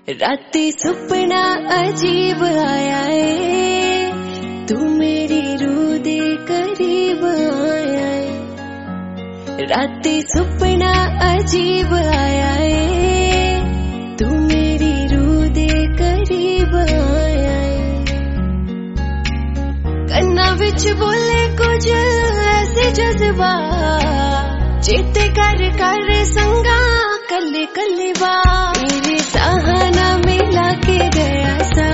राती सुपना अजीब आया है, तू मेरी रूह दे करीब आया है। राती सुपना अजीब आया है, तू मेरी रूह दे करीब आया है। कन्ना विच बोले कुछ ऐसे जज्बा, चेते कर कर संगा कल्ले कल्ले बा। मेरे सहाना मिला के गया सा,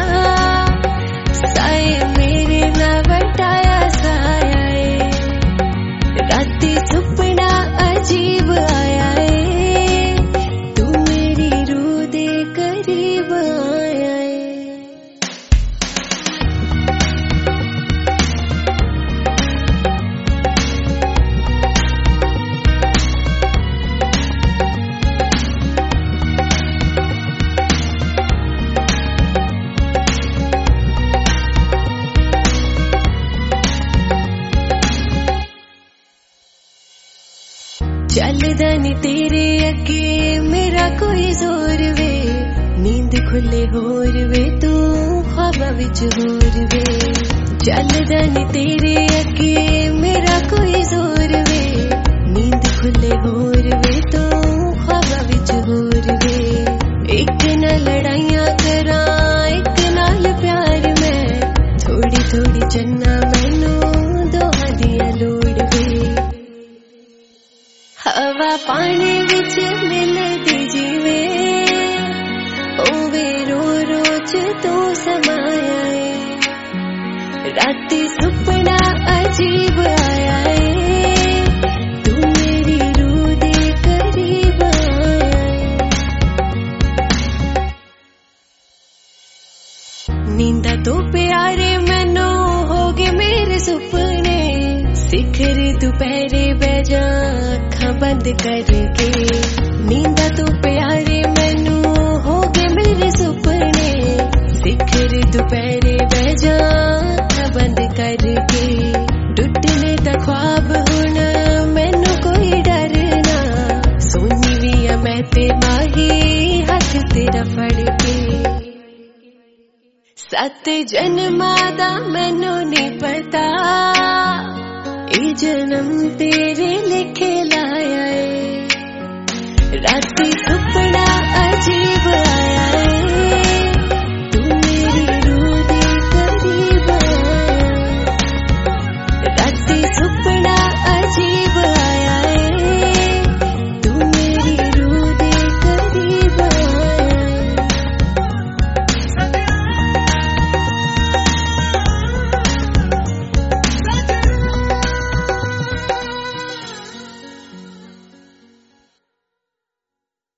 साए मेरे ना बटाया साया है। राती सुपना अजीब आया है, तू मेरी रूह दे करीब आया है। चलदा नी तेरे अगे मेरा कोई जोर वे, नींद खुले होर वे तू ख्वाबा विच होर वे। चलदा नी तेरे अगे मेरा कोई जोर वे, नींद खुले होर वे तू ख्वाबा विच होर वे। एक ना लड़ाइयां करा एक नाल प्यार में, थोड़ी थोड़ी चन्ना मैनू दोहां दियां लोड़ वे। हवा पानी विच मिलदी जीवे, ओवे रो रोज तू समाया है। राती सुपना अजीब आया है, तू मेरी रूह दे करीब आया है। नींदा तो प्यारे मैनू हो गए मेरे सुपने, सिखरे दोपहरे बैजा अखां बंद करके। नींदा तो प्यारे मैनू हो गए मेरे सुपने, सिखरे दोपहरे बैजा अखां बंद करके। टुटने दा ख्वाब हुण मैनू कोई डर ना, सोनी भी आ मैं ते माही हाथ तेरा फड़ के। 7 जन्मां दा मैनू नहीं पता, ये जन्म तेरे लिखे लाया है। राती सुपना अजीब आया है, तू मेरी रूह दे करीब आया है। राती